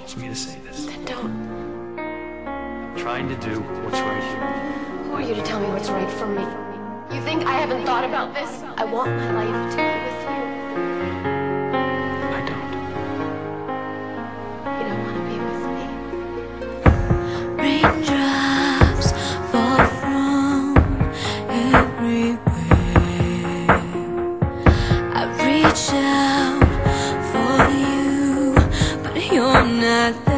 wants me to say this. Then don't. I'm trying to do what's right here. Who are you to tell me what's right for me? You think I haven't thought about this? I want my life to be with you. I don't. You don't want to be with me. Raindrops fall from everywhere. I reach out for you, but you're not there.